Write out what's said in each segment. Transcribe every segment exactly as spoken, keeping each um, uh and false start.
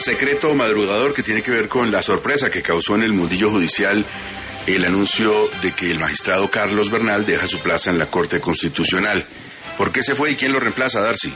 secreto madrugador que tiene que ver con la sorpresa que causó en el mundillo judicial el anuncio de que el magistrado Carlos Bernal deja su plaza en la Corte Constitucional. ¿Por qué se fue y quién lo reemplaza, Darcy?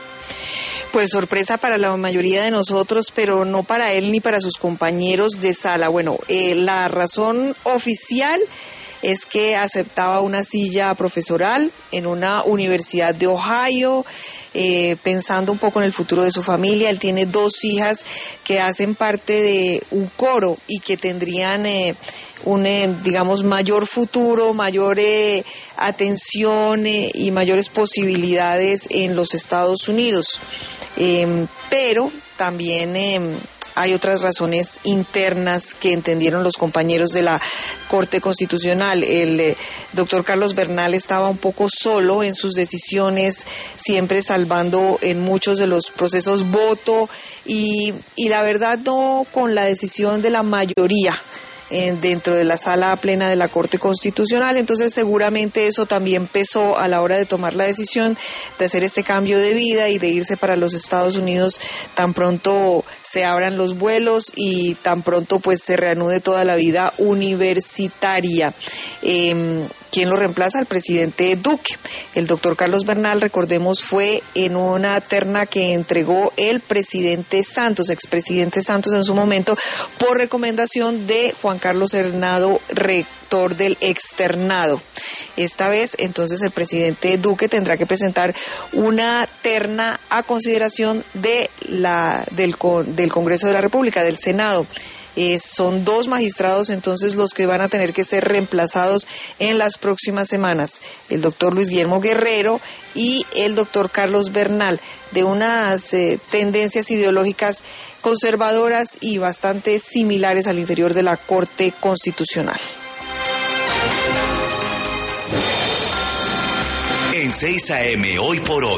Pues sorpresa para la mayoría de nosotros, pero no para él ni para sus compañeros de sala. Bueno, eh, la razón oficial es que aceptaba una silla profesoral en una universidad de Ohio, eh, pensando un poco en el futuro de su familia. Él tiene dos hijas que hacen parte de un coro y que tendrían eh, un, eh, digamos, mayor futuro, mayor eh, atención eh, y mayores posibilidades en los Estados Unidos. Eh, pero también eh, hay otras razones internas que entendieron los compañeros de la Corte Constitucional. El eh, doctor Carlos Bernal estaba un poco solo en sus decisiones, siempre salvando en muchos de los procesos voto y, y la verdad no con la decisión de la mayoría Eh, dentro de la sala plena de la Corte Constitucional. Entonces seguramente eso también pesó a la hora de tomar la decisión de hacer este cambio de vida y de irse para los Estados Unidos tan pronto se abran los vuelos y tan pronto pues se reanude toda la vida universitaria. Eh, ¿Quién lo reemplaza? El presidente Duque. El doctor Carlos Bernal, recordemos, fue en una terna que entregó el presidente Santos, expresidente Santos en su momento, por recomendación de Juan Carlos Hernando, rector del externado. Esta vez, entonces, el presidente Duque tendrá que presentar una terna a consideración de la del, del Congreso de la República, del Senado. Eh, son dos magistrados entonces los que van a tener que ser reemplazados en las próximas semanas, el doctor Luis Guillermo Guerrero y el doctor Carlos Bernal, de unas eh, tendencias ideológicas conservadoras y bastante similares al interior de la Corte Constitucional. En seis A M, hoy por hoy.